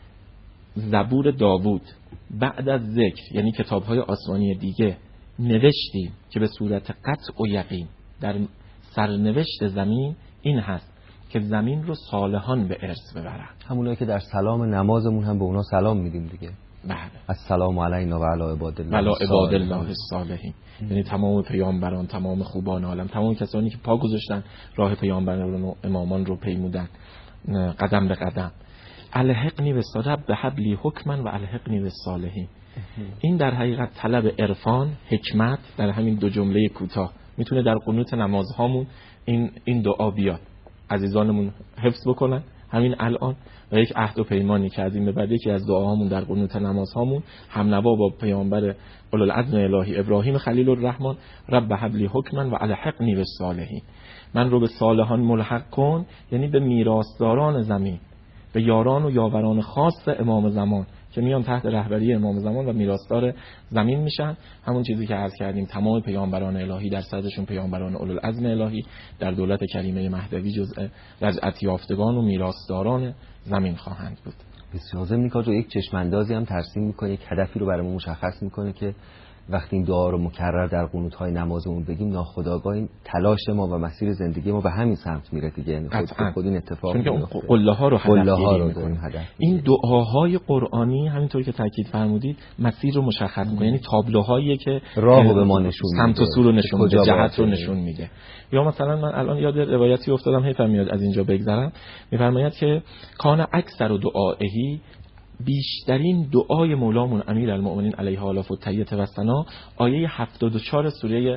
Speaker 3: زبور داوود بعد از ذکر، یعنی کتاب‌های آسمانی دیگه، نوشتیم که به صورت قطع و یقین در سرنوشت زمین این هست که زمین رو صالحان به ارث ببرن.
Speaker 2: همونایی که در سلام نمازمون هم به اونا سلام میدیم دیگه.
Speaker 3: بله.
Speaker 2: السلام علینا و علی عباد الله
Speaker 3: علی عباد الله الصالحین. یعنی تمام پیامبران، تمام خوبان عالم، تمام کسانی که پا گذاشتن راه پیامبران و امامان رو پیمودن قدم به قدم. الحقنی بالصالحین به حبلی حکما و الحقنی بالصالحین. این در حقیقت طلب عرفان، حکمت در همین دو جمله کوتاه. میتونه در قنوت نمازهامون این این دعا بیاد. عزیزانمون حفظ بکنن همین الان و یک عهد و پیمانی که از این به بعد یکی از دعاهامون در قنوت نمازهامون هم نوا با پیامبر اولوالعزم الهی ابراهیم خلیل الرحمن رب هب لی حکما و الحقنی بالصالحین، من رو به صالحان ملحق کن، یعنی به میراثداران زمین، به یاران و یاوران خاص امام زمان که میان تحت رهبری امام زمان و میراثدار زمین میشن. همون چیزی که عرض کردیم تمام پیامبران الهی در صدرشون پیامبران اولوالعزم الهی در دولت کریمه مهدوی جزء رجعت یافتگان و میراثداران زمین خواهند بود.
Speaker 2: بسیار ضمن که یک چشم اندازی هم ترسیم میکنه، یک هدفی رو برامون مشخص میکنه که وقتی این دعا رو مکرر در قنوت‌های نمازمون بگیم ناخودآگاه این تلاش ما و مسیر زندگی ما به همین سمت میره دیگه. یعنی خود خود این اتفاق
Speaker 3: میفته، قله ها رو هدف می‌کنیم. این دعاهای قرآنی همینطور که تاکید فرمودید مسیر رو مشخص می‌کنه، یعنی تابلوهایی که
Speaker 2: راهو به ما نشون میده،
Speaker 3: سمت و سو رو نشون میده، جهت رو نشون میده. یا مثلا من الان یاد روایتی افتادم، حیفم میاد از اینجا بگذرم، می‌فرماید که کان اکثر دعائه، بیشترین دعای مولامون امیرالمؤمنین علیه آلاف و تحیت و ثنا آیه هفتاد و چهار سوره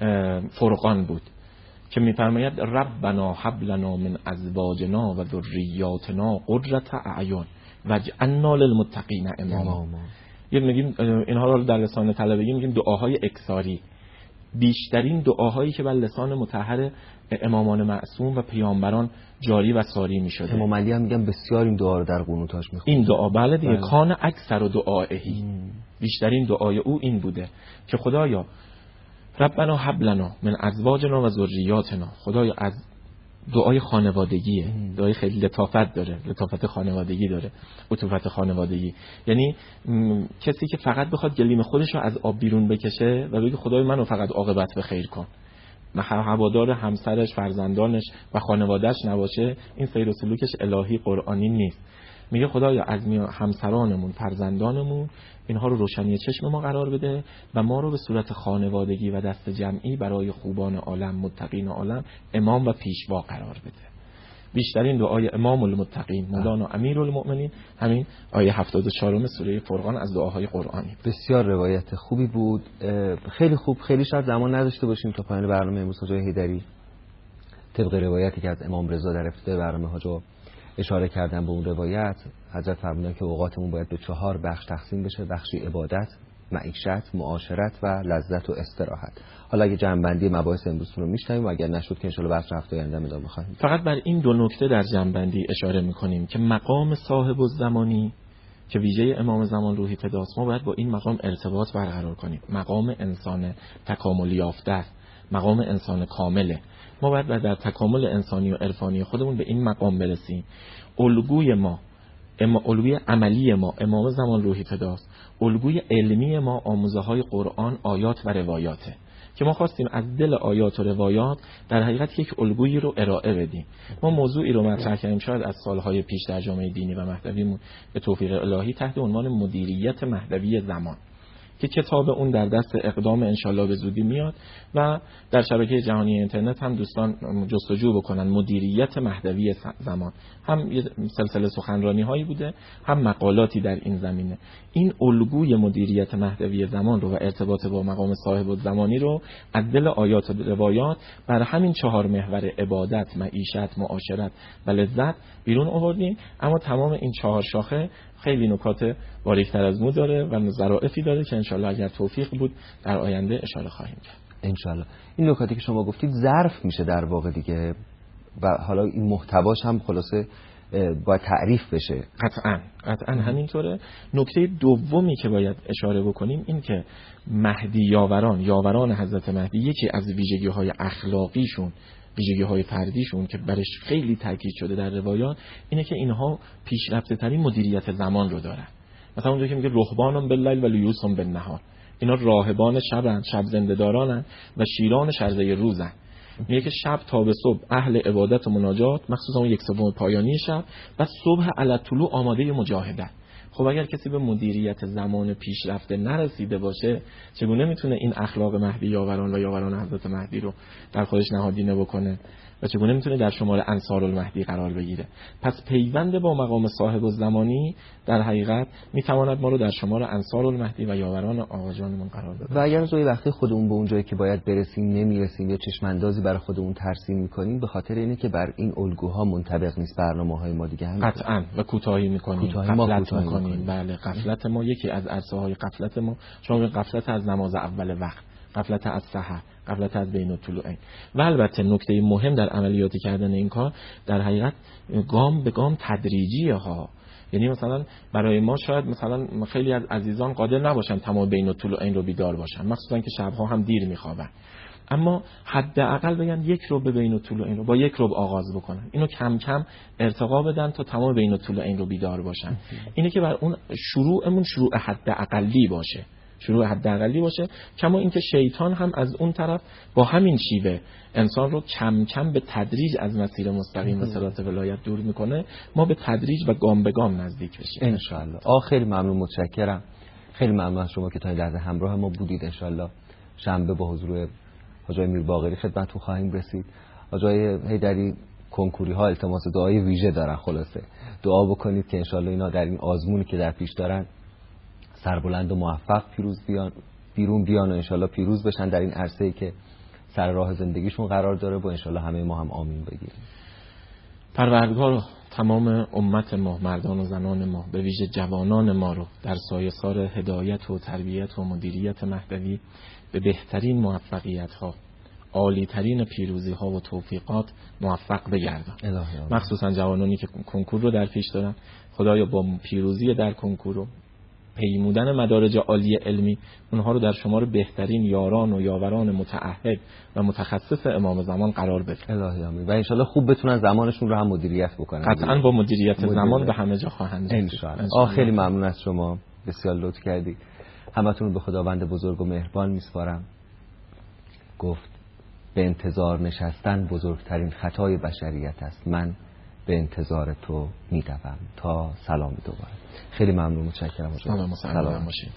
Speaker 3: فرقان بود که می‌فرماید ربنا هب لنا من ازواجنا و ذریاتنا قرة اعین واجعلنا للمتقین اماما. یه میگیم اینها رو در لسان طلبگی میگیم دعاهای اکثاری، بیشترین دعاهایی که بر لسان مطهر امامان معصوم و پیامبران جاری و ساری می‌شده.
Speaker 2: امام علی هم میگن بسیار این دعا رو در قنوتاش می‌خونه.
Speaker 3: این دعا بله دیگه، کان اکثر دعائهی، بیشترین دعای او این بوده که خدایا ربنا هب لنا من ازواجنا و ذریاتنا، خدایا از دعای خانوادگیه، دعای خیلی لطافت داره، لطافت خانوادگی داره، عطوفت خانوادگی، یعنی م... کسی که فقط بخواد گلیم خودش رو از آب بیرون بکشه و بگه خدای منو فقط عاقبت به خیر کن، هوادار همسرش، فرزندانش و خانوادهش نباشه، این سیر و سلوکش الهی قرآنی نیست. میگه خدایا از همسرانمون، فرزندانمون، اینها رو روشنی چشم ما قرار بده و ما رو به صورت خانوادگی و دست جمعی برای خوبان عالم، متقین عالم، امام و پیشوا قرار بده. بیشترین دعای امام المتقین مولانا امیرالمؤمنین همین آیه هفتاد و چهار سوره فرقان از دعاهای قرآنی.
Speaker 2: بسیار روایت خوبی بود. خیلی خوب، خیلی شاید زمان نداشته باشیم تا پایان برنامه امروز حاج حیدری طبق روایتی که از امام رضا در ابتدای برنامه حاج اشاره کردن به اون روایت، حضرت فرمودن که اوقاتمون باید به چهار بخش تقسیم بشه: بخشی عبادت، معیشت، معاشرت و لذت و استراحت. حالا اگه جمع‌بندی مباحث امروزتون رو میشنویم و اگر نشد که ان شاءالله بحث هفته آینده ادامه خواهیم.
Speaker 3: فقط بر این دو نکته در جمع‌بندی اشاره می‌کنیم که مقام صاحب الزمانی که ویژه امام زمان روحی فداست، ما باید با این مقام ارتباط برقرار کنیم. مقام انسان تکامل یافته است، مقام انسان کامله. ما باید در تکامل انسانی و عرفانی خودمون به این مقام برسیم. الگوی ما، اما الگوی عملی ما امام زمان روحی فداست، الگوی علمی ما آموزه های قرآن، آیات و روایاته که ما خواستیم از دل آیات و روایات در حقیقت یک الگویی رو ارائه بدیم. ما موضوعی رو مطرح کردیم شاید از سالهای پیش در جامعه دینی و مهدویمون به توفیق الهی تحت عنوان مدیریت مهدوی زمان که کتاب اون در دست اقدام انشالله به زودی میاد و در شبکه جهانی اینترنت هم دوستان جستجو بکنن مدیریت مهدوی زمان. هم یه سلسله سخنرانی هایی بوده، هم مقالاتی در این زمینه. این الگوی مدیریت مهدوی زمان رو و ارتباط با مقام صاحب الزمانی رو از دل آیات و روایات بر همین چهار محور عبادت، معیشت، معاشرت و لذت بیرون آوردیم. اما تمام این چهار شاخه خیلی نکات باریک‌تر از مو داره و ظرافتی داره که انشالله اگر توفیق بود در آینده اشاره خواهیم کرد.
Speaker 2: انشالله. این نکاتی که شما گفتید ظرف میشه در واقع دیگه و حالا این محتواش هم خلاصه باید تعریف بشه.
Speaker 3: قطعاً قطعاً همینطوره. نکته دومی که باید اشاره بکنیم این که مهدی یاوران یاوران حضرت مهدی یکی از ویژگی‌های اخلاقیشون، ویژگی‌های فردیشون که برش خیلی تاکید شده در روایات اینه که اینها پیشرفته ترین مدیریت زمان رو دارن. مثلا اونجا که میگه رهبانم باللیل و لیوسم بالنهار، اینا راهبان شبن، شب زنده‌دارانن و شیران شرزه روزن. میگه که شب تا به صبح اهل عبادت و مناجات، مخصوصا اون یک سوم پایانی شب، و صبح علی طلوع آماده مجاهدت. خب اگر کسی به مدیریت زمان پیشرفته نرسیده باشه چگونه میتونه این اخلاق مهدی یاوران و یاوران حضرت مهدی رو در خودش نهادینه بکنه و چگونه میتونه در شمار انصار المهدی قرار بگیره؟ پس پیوند با مقام صاحب الزمانی در حقیقت میتواند ما رو در شمار انصار المهدی و یاوران آقا جانمون قرار بده.
Speaker 2: و اگر از وقتی خودمون به اون جایی که باید برسیم نمیرسیم یا چشم اندازی برای خودمون ترسیم میکنیم به خاطر اینه که بر این الگوها منطبق نیست برنامه‌های ما دیگه. همین
Speaker 3: قطعاً و کوتاهی میکنیم، غفلت میکنیم. بله، غفلت ما یکی از عرصه‌های غفلت ما، چون غفلت از نماز اول وقت، غفلت از سحر، غفلت از بین الطلوعین. و البته نکته مهم در عملیاتی کردن این کار در حقیقت گام به گام تدریجیه ها. یعنی مثلا برای ما شاید مثلا خیلی از عزیزان قادر نباشن تمام بین الطلوعین رو بیدار باشن، مخصوصا که شبها هم دیر میخوابن، اما حداقل بگن یک رو به بین الطلوعین رو با یک رو آغاز بکنن، اینو کم کم ارتقا بدن تا تمام بین الطلوعین رو بیدار باشن. اینه که بر اون شروعمون شروع حداقلی باشه، شروع حداقلی باشه. کما اینکه شیطان هم از اون طرف با همین شیوه انسان رو کم کم به تدریج از مسیر مستقیم و صراط ولایت دور میکنه. ما به تدریج و گام به گام نزدیک بشیم
Speaker 2: ان شاء الله. آ خیلی ممنون، متشکرم. خیلی ممنون از شما که تا این لحظه همراه ما بودید. ان شاء الله شنبه با حضور حاج آقای میرباقری خدمتتون خواهیم رسید. حاج آقای حیدری کنکوری ها التماس دعای ویژه دارن، خلاصه دعا بکنید که ان شاء الله اینا در این آزمونی که در پیش دارن سربلند و موفق پیروز بیان بیرون بیان و ان شاء الله پیروز بشن در این عرصه‌ای که سر راه زندگیشون قرار داره و ان شاء الله همه ما هم آمین بگیم.
Speaker 3: پروردگار تمام امت ما، مردان و زنان ما، به ویژه جوانان ما رو در سایه‌سار هدایت و تربیت و مدیریت مهدوی به بهترین موفقیت ها، عالی ترین پیروزی ها و توفیقات موفق بگردان. مخصوصا جوانانی که کنکور رو در پیش دارن، خدایا با پیروزی در کنکور و پیمودن مدارج عالی علمی اونها رو در شمار بهترین یاران و یاوران متعهد و متخصص امام زمان قرار بده.
Speaker 2: الهی آمین. و ان شاء الله خوب بتونن زمانشون رو هم مدیریت بکنن.
Speaker 3: قطعا با مدیریت, مدیریت زمان به همه جا خواهند رسید.
Speaker 2: ان شاء الله. آ خیلی ممنون از شما، بسیار لطف کردی. همتون رو به خداوند بزرگ و مهربان میسپارم. گفت به انتظار نشستن بزرگترین خطای بشریت است. من به انتظار تو میدوم تا سلامی دوباره. خیلی ممنون، متشکرم.
Speaker 3: سلام باشید.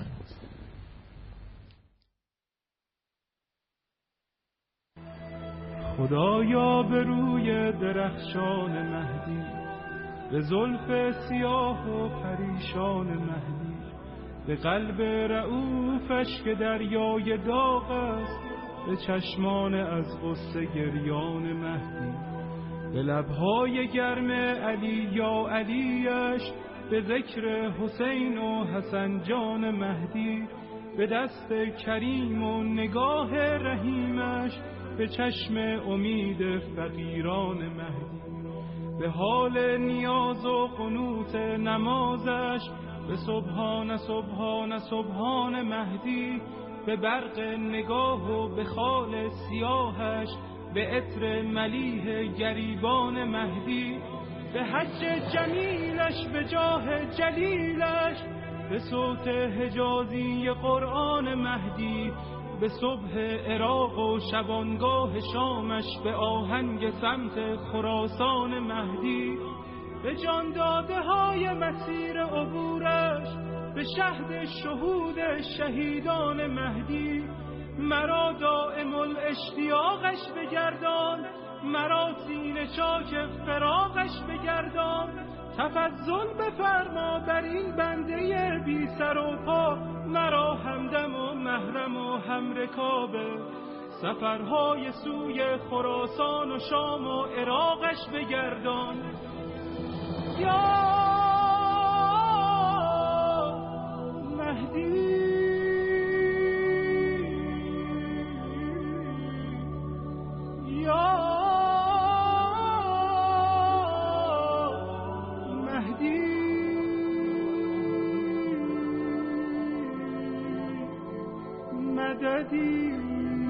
Speaker 7: خدایا به روی درخشان مهدی، به زلف سیاه و پریشان مهدی، به قلب رعوفش که دریای داغ است، به چشمان از غصه گریان مهدی، به لبهای گرم علی یا علیش، به ذکر حسین و حسن جان مهدی، به دست کریم و نگاه رحیمش، به چشم امید فقیران مهدی، به حال نیاز و قنوت نمازش، به سبحان سبحان سبحان مهدی، به برق نگاه و به خال سیاهش، به عطر ملیح گریبان مهدی، به حج جمیلش، به جاه جلیلش، به صوت حجازی قرآن مهدی، به صبح عراق و شبانگاه شامش، به آهنگ سمت خراسان مهدی، به جان داده های مسیر عبورش، به شهد شهود شهیدان مهدی، مرا دائم الاشتیاقش بگردان، مرا سینه چاک فراقش بگردان، تفضل بفرما بر این بنده بی سر و پا، مرا همدم و محرم و همرکابه، سفرهای سوی خراسان و شام و عراقش بگردان. یا مهدی یا مددی